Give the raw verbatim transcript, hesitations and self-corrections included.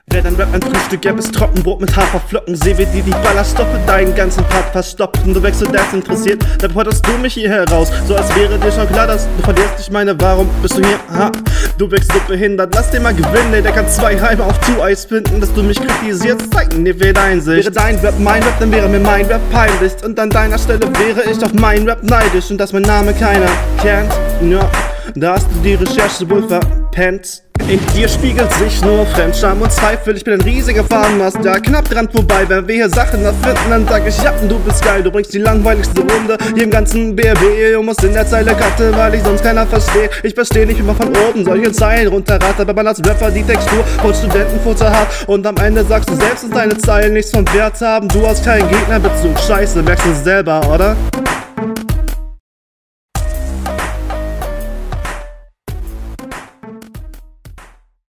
Wer dein Rap ein Frühstück, gäbe es Trockenbrot mit Haferflocken. Seh wie die die Ballaststoffe deinen ganzen Part verstopfen. Du wächst so desinteressiert, dann forderst du mich hier heraus. So als wäre dir schon klar, dass du verlierst. Ich meine, warum bist du hier? Ha, du wächst so behindert, lass den mal gewinnen, ey. Der kann zwei Reime auf Two-Eyes finden. Dass du mich kritisierst, zeig mir viel Einsicht. Wäre dein Rap mein Rap, dann wäre mir mein Rap peinlich. Und an deiner Stelle wäre ich auf mein Rap neidisch. Und dass mein Name keiner kennt, ja, da hast du die Recherche wohl verpennt. In dir spiegelt sich nur Fremdscham und Zweifel. Ich bin ein riesiger Fahnenmast, ja, knapp dran vorbei. Wenn wir hier Sachen erfinden, dann sag ich, ja, du bist geil. Du bringst die langweiligste Runde hier im ganzen B R B. Du musst in der Zeile cutten, weil ich sonst keiner versteht. Ich versteh nicht, wie man von oben solche Zeilen runterrattert, wenn man als Rapper die Textur von Studentenfutter hat. Und am Ende sagst du selbst, dass deine Zeilen nichts von Wert haben. Du hast keinen Gegnerbezug, scheiße, merkst du selber, oder?